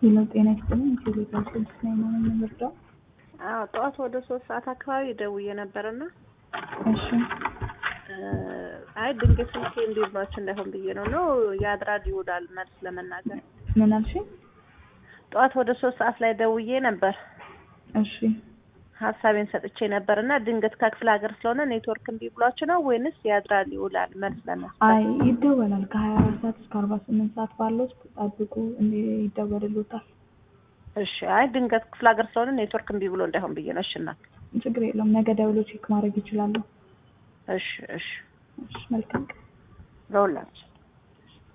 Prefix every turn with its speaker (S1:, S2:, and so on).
S1: ሌላው ጤና ይስጥልኝ ቴሌግራም ላይ ነው የምንወርደው።
S2: ጠዋት ወደ 3 ሰዓት አካባቢ ደውዬ ነበርና
S1: እሺ
S2: አይ ድንገት ስልኬ እንዲባችሁ እንዳይሆን ብዬ ነው ያድራል ይውላል መልስ ለመናገር።
S1: ምን አልሽኝ?
S2: ጠዋት ወደ 3 ሰዓት ላይ ደውዬ ነበር።
S1: እሺ
S2: ሐሳቤን ሰጥቼ ነበርና ድንገት ከክፍለ ሀገር ስለሆነ ኔትወርክ እንዲብሏችሁ ነው ወይንስ ያድራል ይውላል መልስ ለመስጠት?
S1: አይ ይደወላል ከ24 ሰዓት እስከ 48 ሰዓት ባለው ውስጥ ጠብቁ ይደወልልዎታል።
S2: እሺ አይ ድንገት ክፍለ ሀገር ስለሆነ ኔትወርክ እንዲብሎ እንዳይሆን ብዬ ነው። እሺና
S1: ችግር የለውም ነገ ደውሎ ቼክ ማድረግ ይችላሉ።
S2: እሺ
S1: መልካም
S2: ለሁላችሁ